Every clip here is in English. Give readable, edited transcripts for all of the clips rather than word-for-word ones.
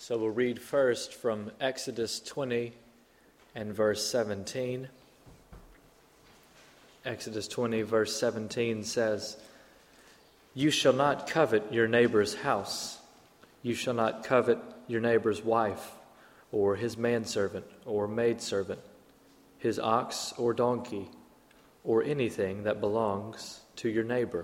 So we'll read first from Exodus 20 and verse 17. Exodus 20 verse 17 says, "You shall not covet your neighbor's house. You shall not covet your neighbor's wife, or his manservant or maidservant, his ox or donkey, or anything that belongs to your neighbor."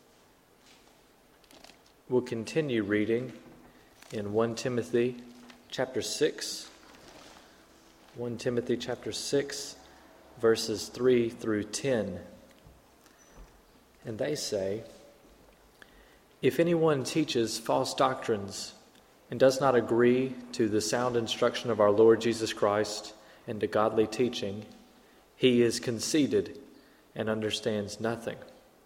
We'll continue reading in 1 Timothy chapter 6. 1 Timothy chapter 6, verses 3 through 10. And they say, "If anyone teaches false doctrines and does not agree to the sound instruction of our Lord Jesus Christ and to godly teaching, he is conceited and understands nothing.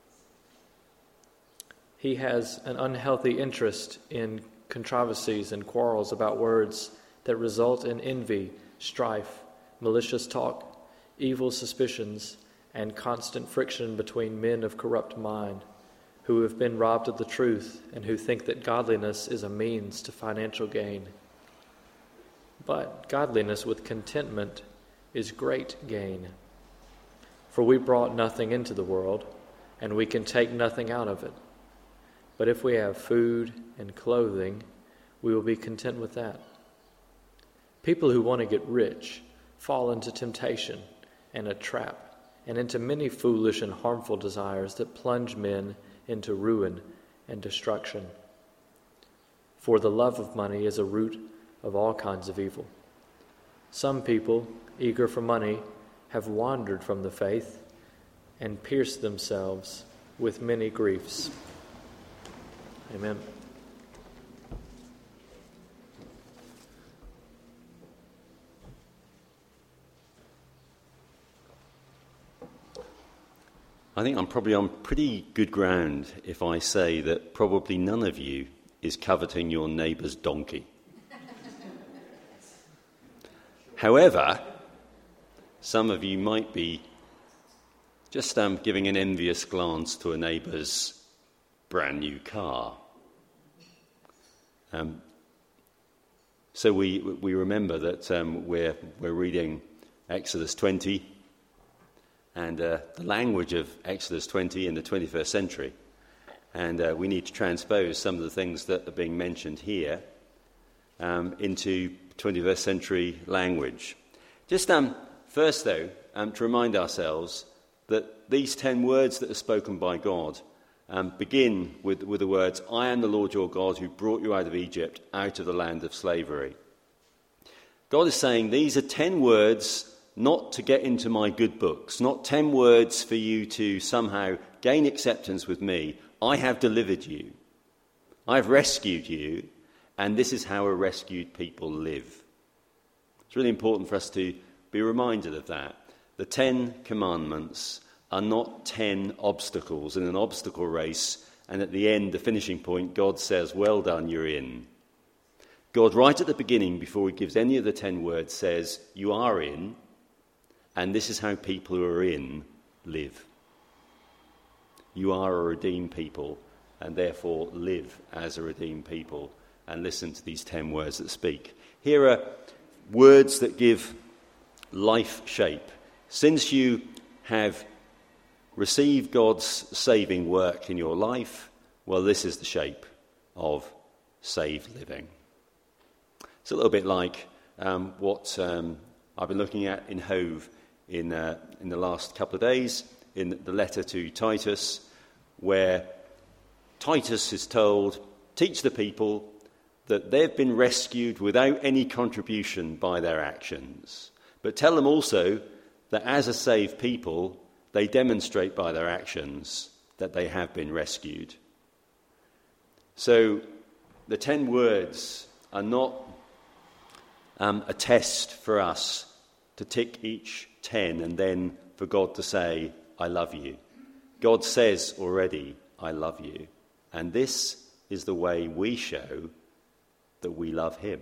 He has an unhealthy interest in controversies and quarrels about words that result in envy, strife, malicious talk, evil suspicions, and constant friction between men of corrupt mind, who have been robbed of the truth and who think that godliness is a means to financial gain. But godliness with contentment is great gain. For we brought nothing into the world, and we can take nothing out of it. But if we have food and clothing, we will be content with that." People who want to get rich fall into temptation and a trap, and into many foolish and harmful desires that plunge men into ruin and destruction. For the love of money is a root of all kinds of evil. Some people, eager for money, have wandered from the faith and pierced themselves with many griefs. Amen. I think I'm probably on pretty good ground if I say that probably none of you is coveting your neighbour's donkey. However, some of you might be just giving an envious glance to a neighbour's brand new car. So we remember that we're reading Exodus 20, and the language of Exodus 20 in the 21st century, and we need to transpose some of the things that are being mentioned here into 21st century language. Just first, though, to remind ourselves that these 10 words that are spoken by God begin with the words, "I am the Lord your God who brought you out of Egypt, out of the land of slavery." God is saying these are 10 words not to get into my good books, not 10 words for you to somehow gain acceptance with me. I have delivered you. I have rescued you, and this is how a rescued people live. It's really important for us to be reminded of that. The 10 commandments are not 10 obstacles in an obstacle race, and at the end, the finishing point, God says, "Well done, you're in." God, right at the beginning, before he gives any of the 10 words, says, "You are in, and this is how people who are in live." You are a redeemed people, and therefore live as a redeemed people, and listen to these 10 words that speak. Here are words that give life shape. Since you have received God's saving work in your life, well, this is the shape of saved living. It's a little bit like what I've been looking at in Hove in the last couple of days, in the letter to Titus, where Titus is told, teach the people that they've been rescued without any contribution by their actions. But tell them also that as a saved people, they demonstrate by their actions that they have been rescued. So the 10 words are not a test for us to tick each 10 and then for God to say, "I love you." God says already, "I love you." And this is the way we show that we love him.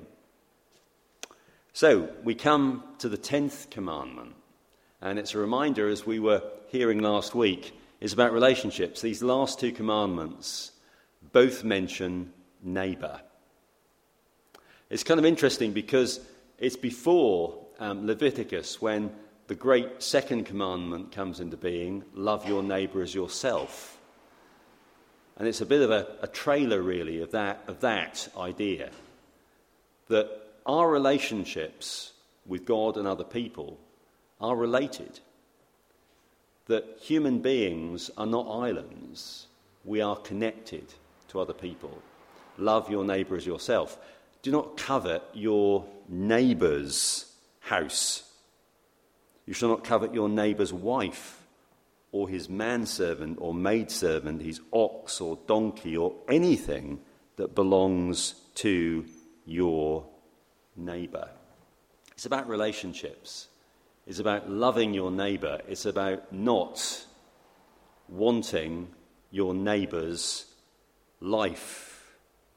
So we come to the 10th commandment. And it's a reminder, as we were hearing last week, is about relationships. These last 2 commandments both mention neighbour. It's kind of interesting because it's before Leviticus when the great second commandment comes into being, love your neighbour as yourself. And it's a bit of a trailer, really, of that idea, that our relationships with God and other people are related, that human beings are not islands, we are connected to other people. Love your neighbour as yourself. Do not covet your neighbour's house. You shall not covet your neighbour's wife, or his manservant or maidservant, his ox or donkey, or anything that belongs to your neighbour. It's about relationships. It's about loving your neighbour. It's about not wanting your neighbour's life.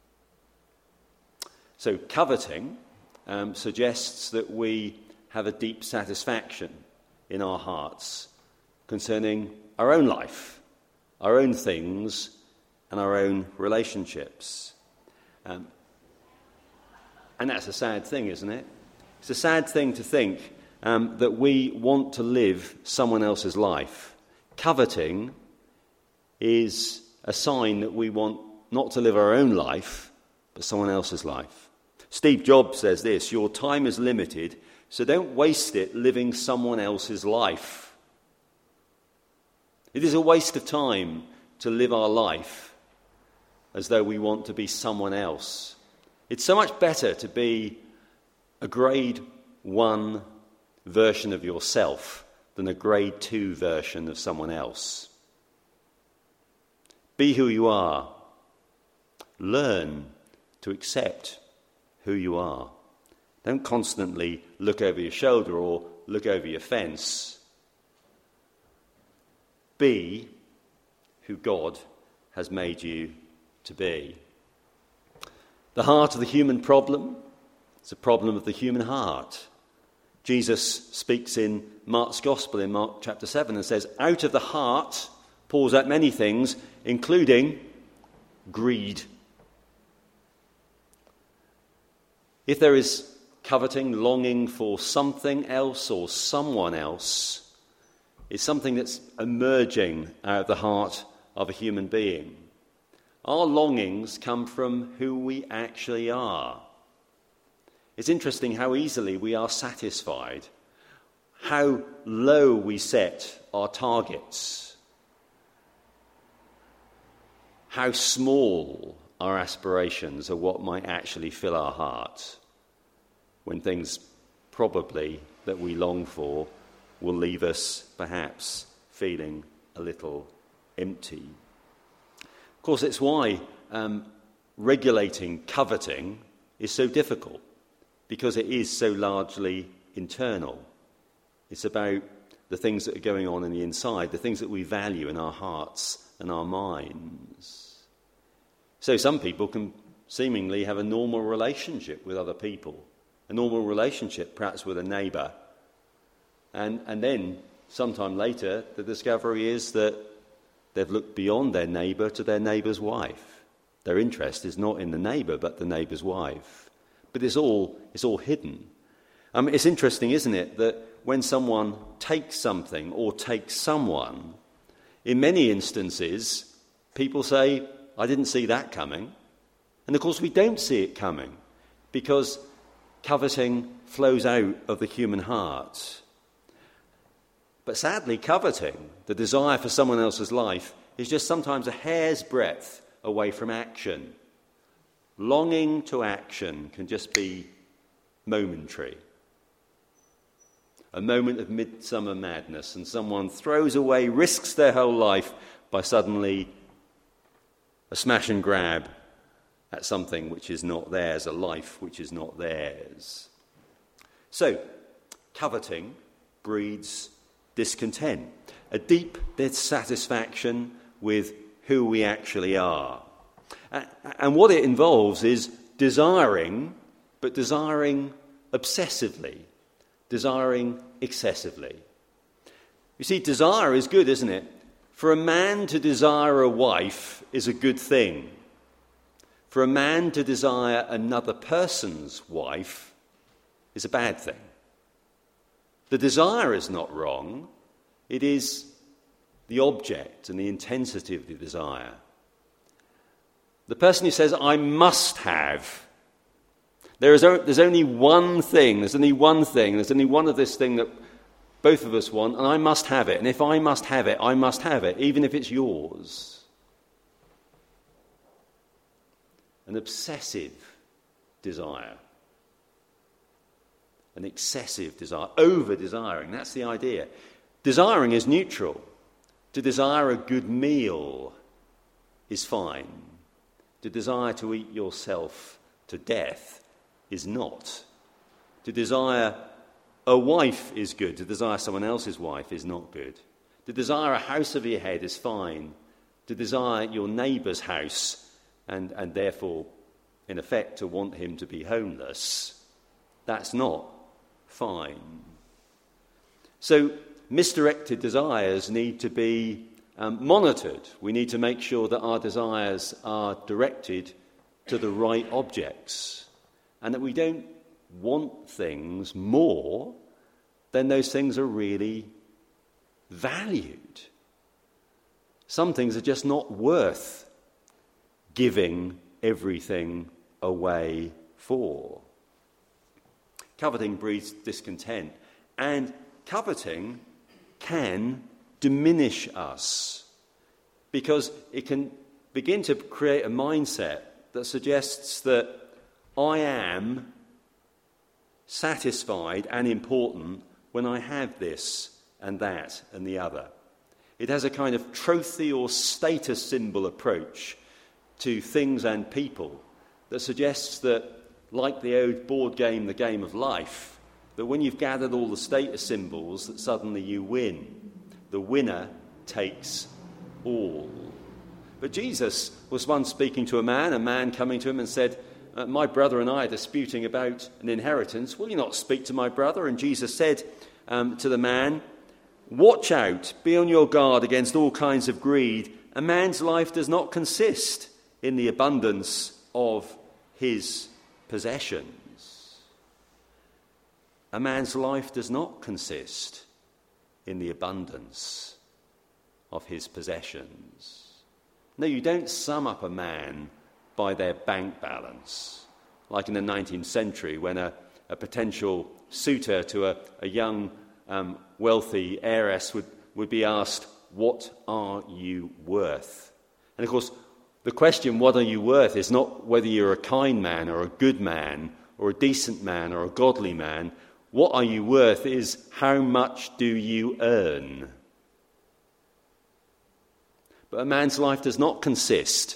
So coveting suggests that we have a deep satisfaction in our hearts concerning our own life, our own things, and our own relationships. And that's a sad thing, isn't it? It's a sad thing to think that we want to live someone else's life. Coveting is a sign that we want not to live our own life, but someone else's life. Steve Jobs says this: your time is limited, so don't waste it living someone else's life. It is a waste of time to live our life as though we want to be someone else. It's so much better to be a grade 1 version of yourself than a grade 2 version of someone else. Be who you are. Learn to accept who you are. Don't constantly look over your shoulder or look over your fence. Be who God has made you to be. The heart of the human problem is a problem of the human heart. Jesus speaks in Mark's Gospel in Mark chapter 7 and says, out of the heart pours out many things, including greed. If there is coveting, longing for something else or someone else, it's something that's emerging out of the heart of a human being. Our longings come from who we actually are. It's interesting how easily we are satisfied, how low we set our targets, how small our aspirations are what might actually fill our heart, when things probably that we long for will leave us perhaps feeling a little empty. Of course, it's why regulating coveting is so difficult, because it is so largely internal. It's about the things that are going on in the inside, the things that we value in our hearts and our minds. So some people can seemingly have a normal relationship with other people, a normal relationship perhaps with a neighbour, and then sometime later the discovery is that they've looked beyond their neighbour to their neighbour's wife. Their interest is not in the neighbour but the neighbour's wife. But it's all hidden. It's interesting, isn't it, that when someone takes something or takes someone, in many instances people say, I didn't see that coming. And of course we don't see it coming, because coveting flows out of the human heart. But sadly, coveting, the desire for someone else's life, is just sometimes a hair's breadth away from action. Longing to action can just be momentary. A moment of midsummer madness, and someone throws away, risks their whole life by suddenly a smash and grab at something which is not theirs, a life which is not theirs. So, coveting breeds discontent, a deep dissatisfaction with who we actually are. And what it involves is desiring, but desiring obsessively, desiring excessively. You see, desire is good, isn't it? For a man to desire a wife is a good thing. For a man to desire another person's wife is a bad thing. The desire is not wrong. It is the object and the intensity of the desire. The person who says, I must have, there's only one thing, there's only one of this thing that both of us want, and I must have it. And if I must have it, I must have it, even if it's yours. An obsessive desire. An excessive desire. Over-desiring, that's the idea. Desiring is neutral. To desire a good meal is fine. To desire to eat yourself to death is not. To desire a wife is good. To desire someone else's wife is not good. To desire a house over your head is fine. To desire your neighbour's house and therefore, in effect, to want him to be homeless, that's not fine. So misdirected desires need to be monitored. We need to make sure that our desires are directed to the right objects and that we don't want things more than those things are really valued. Some things are just not worth giving everything away for. Coveting breeds discontent, and coveting can diminish us because it can begin to create a mindset that suggests that I am satisfied and important when I have this and that and the other. It has a kind of trophy or status symbol approach to things and people that suggests that, like the old board game, The Game of Life, that when you've gathered all the status symbols, that suddenly you win. The winner takes all. But Jesus was once speaking to a man coming to him and said, my brother and I are disputing about an inheritance. Will you not speak to my brother? And Jesus said to the man, watch out, be on your guard against all kinds of greed. A man's life does not consist in the abundance of his possessions. A man's life does not consist in the abundance of his possessions. No, you don't sum up a man by their bank balance, like in the 19th century when a potential suitor to a young, wealthy heiress would be asked, what are you worth? And of course, the question, what are you worth, is not whether you're a kind man or a good man or a decent man or a godly man. What are you worth is how much do you earn? But a man's life does not consist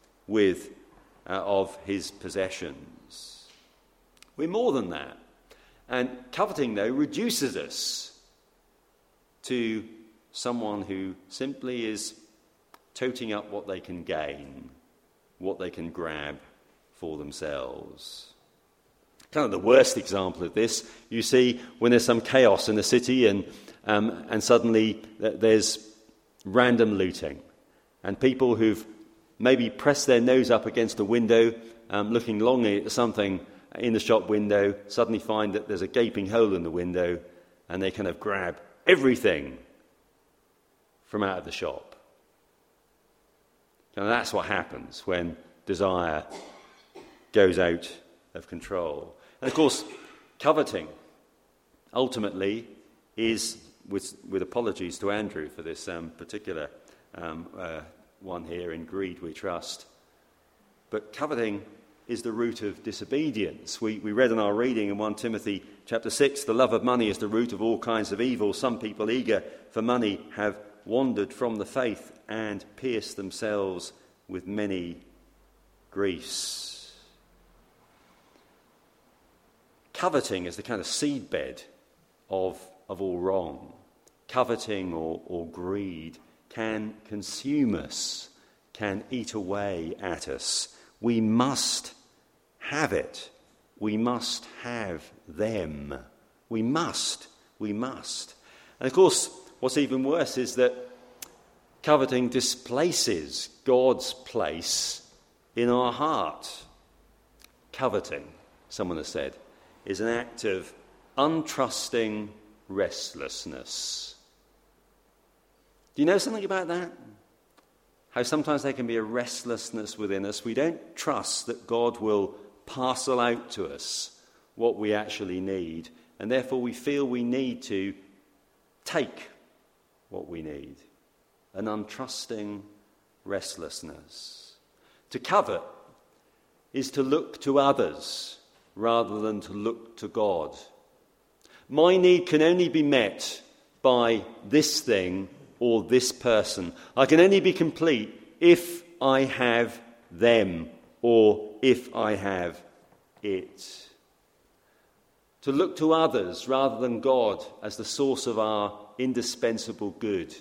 of his possessions. We're more than that. And coveting, though, reduces us to someone who simply is toting up what they can gain, what they can grab for themselves. Kind of the worst example of this you see when there's some chaos in the city and suddenly there's random looting. And people who've maybe pressed their nose up against a window, looking longingly at something in the shop window, suddenly find that there's a gaping hole in the window and they kind of grab everything from out of the shop. And that's what happens when desire goes out of control. And of course, coveting ultimately is, with apologies to Andrew for this particular one here, in greed we trust, but coveting is the root of disobedience. We read in our reading in 1 Timothy chapter 6, the love of money is the root of all kinds of evil. Some people eager for money have wandered from the faith and pierced themselves with many griefs. Coveting is the kind of seedbed of all wrong. Coveting or greed can consume us, can eat away at us. We must have it. We must have them. We must. And of course, what's even worse is that coveting displaces God's place in our heart. Coveting, someone has said, is an act of untrusting restlessness. Do you know something about that? How sometimes there can be a restlessness within us. We don't trust that God will parcel out to us what we actually need, and therefore we feel we need to take what we need. An untrusting restlessness. To covet is to look to others rather than to look to God. My need can only be met by this thing or this person. I can only be complete if I have them or if I have it. To look to others rather than God as the source of our indispensable good.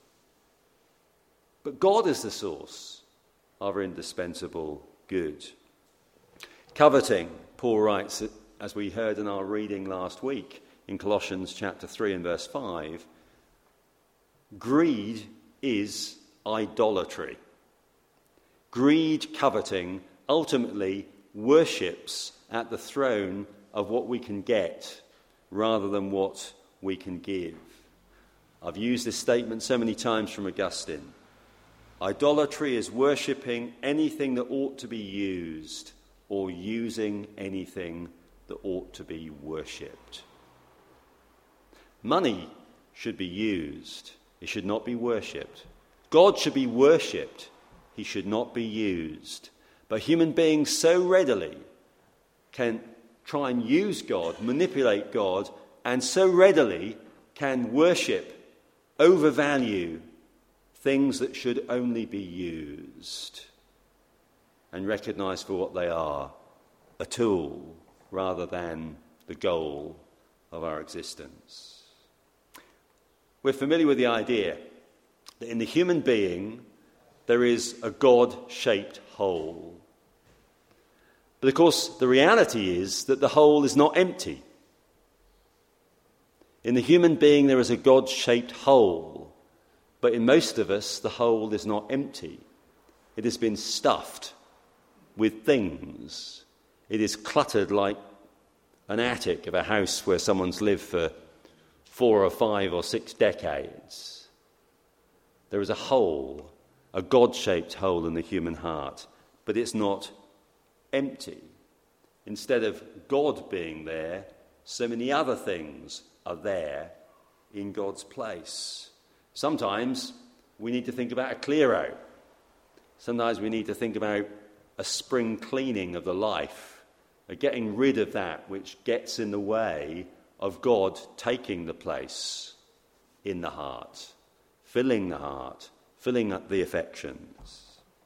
But God is the source of our indispensable good. Coveting, Paul writes, as we heard in our reading last week in Colossians chapter 3 and verse 5, greed is idolatry. Greed, coveting, ultimately worships at the throne of what we can get rather than what we can give. I've used this statement so many times from Augustine. Idolatry is worshipping anything that ought to be used or using anything that ought to be worshipped. Money should be used. It should not be worshipped. God should be worshipped. He should not be used. But human beings so readily can try and use God, manipulate God, and so readily can worship, overvalue things that should only be used and recognized for what they are, a tool rather than the goal of our existence. We're familiar with the idea that in the human being there is a God-shaped hole. But of course, the reality is that the hole is not empty. In the human being there is a God-shaped hole, but in most of us the hole is not empty. It has been stuffed with things. It is cluttered like an attic of a house where someone's lived for 4 or 5 or 6 decades. There is a hole, a God-shaped hole in the human heart, but it's not empty. Instead of God being there, so many other things are there in God's place. Sometimes we need to think about a clear out. Sometimes we need to think about a spring cleaning of the life, a getting rid of that which gets in the way of God taking the place in the heart, filling up the affections.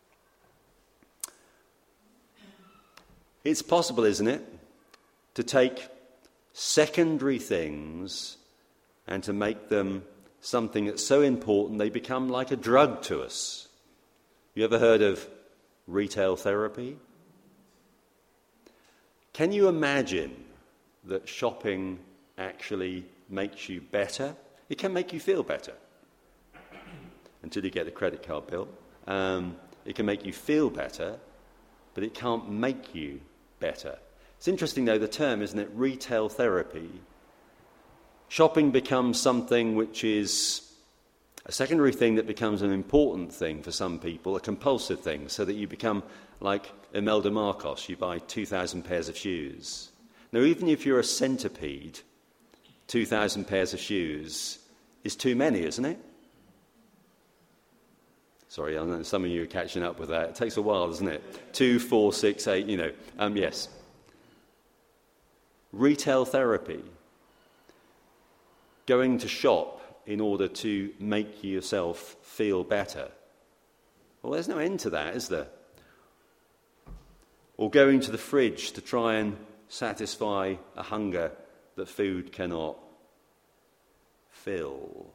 It's possible, isn't it, to take secondary things and to make them something that's so important they become like a drug to us. You ever heard of retail therapy? Can you imagine that shopping actually makes you better? It can make you feel better until you get a credit card bill. It can make you feel better, but it can't make you better. It's interesting, though, the term, isn't it? Retail therapy. Shopping becomes something which is a secondary thing that becomes an important thing for some people, a compulsive thing, so that you become like Imelda Marcos, you buy 2,000 pairs of shoes. Now, even if you're a centipede, 2,000 pairs of shoes is too many, isn't it? Sorry, I know some of you are catching up with that. It takes a while, doesn't it? 2, 4, 6, 8, yes. Retail therapy. Going to shop in order to make yourself feel better. Well, there's no end to that, is there? Or going to the fridge to try and satisfy a hunger that food cannot fill.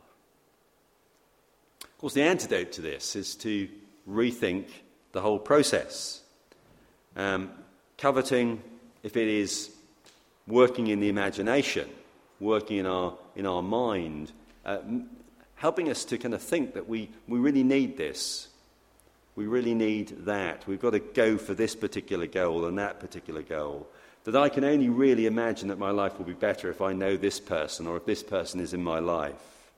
Of course, the antidote to this is to rethink the whole process. Coveting, if it is working in the imagination, working in our mind, helping us to kind of think that we really need this. We really need that. We've got to go for this particular goal and that particular goal. That I can only really imagine that my life will be better if I know this person or if this person is in my life.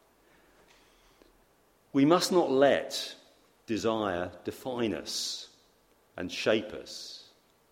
We must not let desire define us and shape us.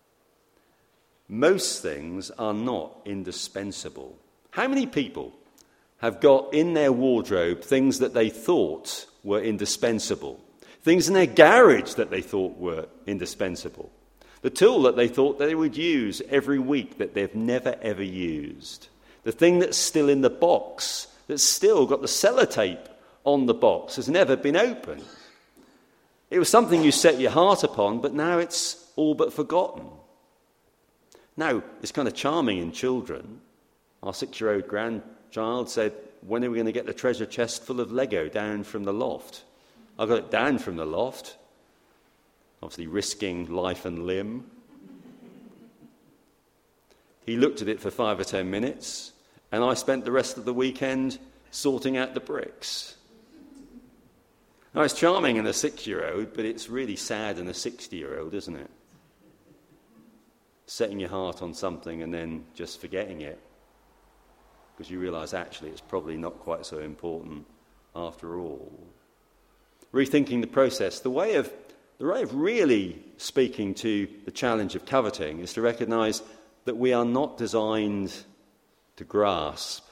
Most things are not indispensable. How many people have got in their wardrobe things that they thought were indispensable? Things in their garage that they thought were indispensable. The tool that they thought they would use every week that they've never ever used. The thing that's still in the box, that's still got the sellotape on the box, has never been opened. It was something you set your heart upon, but now it's all but forgotten. Now, it's kind of charming in children. Our 6-year-old grandchild said, when are we going to get the treasure chest full of Lego down from the loft? I got it down from the loft, obviously risking life and limb. He looked at it for 5 or 10 minutes, and I spent the rest of the weekend sorting out the bricks. Now, it's charming in a 6-year-old, but it's really sad in a 60-year-old, isn't it? Setting your heart on something and then just forgetting it, because you realise actually it's probably not quite so important after all. Rethinking the process. The way of really speaking to the challenge of coveting is to recognise that we are not designed to grasp,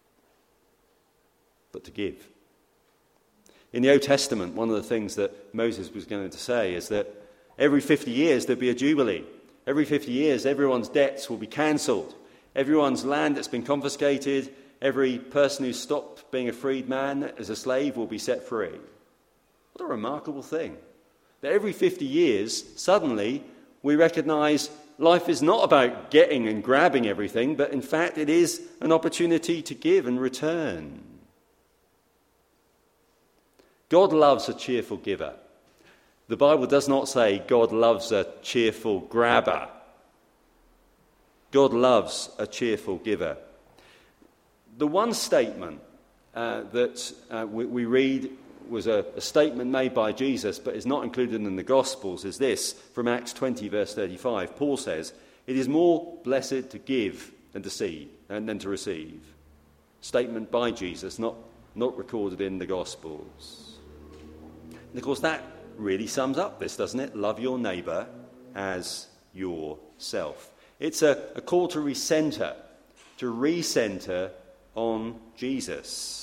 but to give. In the Old Testament, one of the things that Moses was going to say is that every 50 years there'll be a jubilee. Every 50 years everyone's debts will be cancelled. Everyone's land that's been confiscated, every person who's stopped being a freed man as a slave will be set free. What a remarkable thing. That every 50 years, suddenly, we recognise life is not about getting and grabbing everything, but in fact it is an opportunity to give and return. God loves a cheerful giver. The Bible does not say God loves a cheerful grabber. God loves a cheerful giver. The one statement that we read was a statement made by Jesus, but is not included in the Gospels, is this, from Acts 20, verse 35. Paul says, "It is more blessed to give than to receive." Statement by Jesus, not recorded in the Gospels. And of course, that really sums up this, doesn't it? Love your neighbour as yourself. It's a call to recenter on Jesus.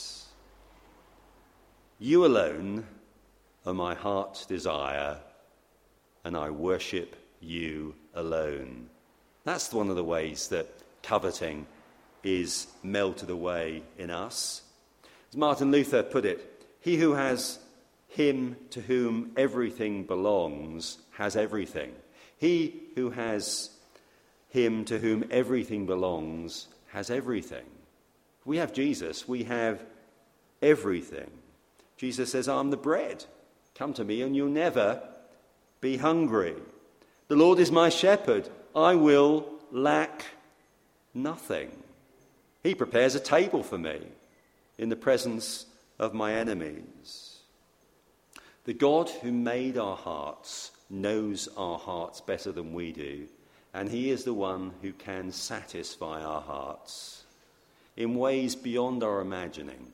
You alone are my heart's desire, and I worship you alone. That's one of the ways that coveting is melted away in us. As Martin Luther put it, he who has him to whom everything belongs has everything. He who has him to whom everything belongs has everything. If we have Jesus, we have everything. Jesus says, "I'm the bread. Come to me and you'll never be hungry. The Lord is my shepherd. I will lack nothing. He prepares a table for me in the presence of my enemies." The God who made our hearts knows our hearts better than we do, and he is the one who can satisfy our hearts in ways beyond our imagining.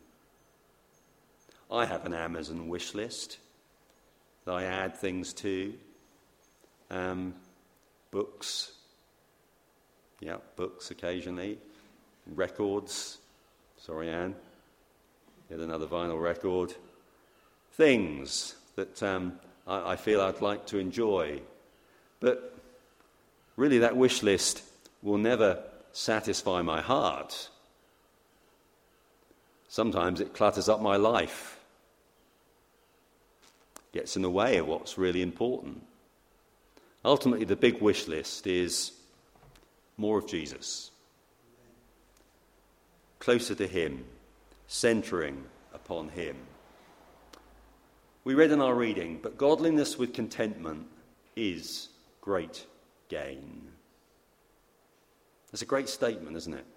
I have an Amazon wish list that I add things to. Books. Yeah, books occasionally. Records. Sorry, Anne. Get another vinyl record. Things that I feel I'd like to enjoy. But really that wish list will never satisfy my heart. Sometimes it clutters up my life. Gets in the way of what's really important. Ultimately, the big wish list is more of Jesus. Closer to him, centering upon him. We read in our reading, "But godliness with contentment is great gain." That's a great statement, isn't it?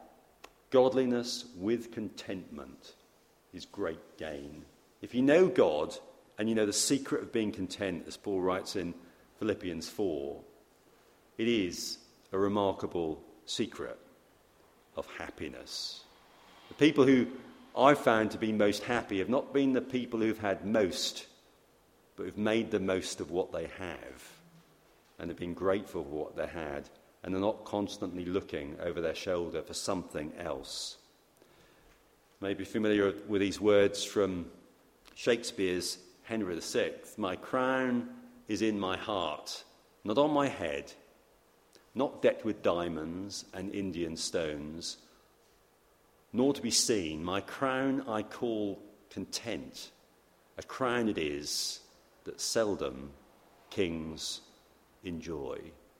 Godliness with contentment is great gain. If you know God, And you know, the secret of being content, as Paul writes in Philippians 4, it is a remarkable secret of happiness. The people who I've found to be most happy have not been the people who've had most, but who've made the most of what they have and have been grateful for what they had and are not constantly looking over their shoulder for something else. You may be familiar with these words from Shakespeare's Henry VI. My crown is in my heart, not on my head, not decked with diamonds and Indian stones, nor to be seen. My crown I call content. A crown it is that seldom kings enjoy.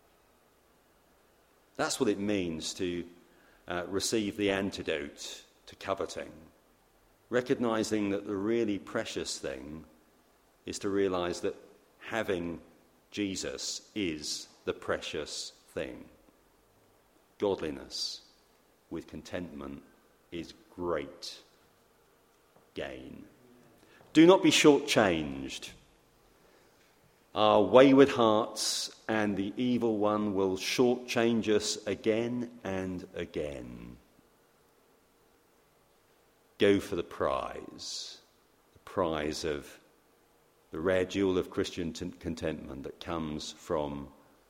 That's what it means to receive the antidote to coveting. Recognizing that the really precious thing is to realize that having Jesus is the precious thing. Godliness with contentment is great gain. Do not be shortchanged. Our wayward hearts and the evil one will shortchange us again and again. Go for the prize of the rare jewel of Christian contentment that comes from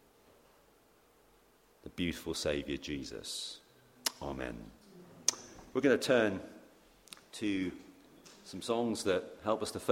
the beautiful Saviour Jesus. Amen. We're going to turn to some songs that help us to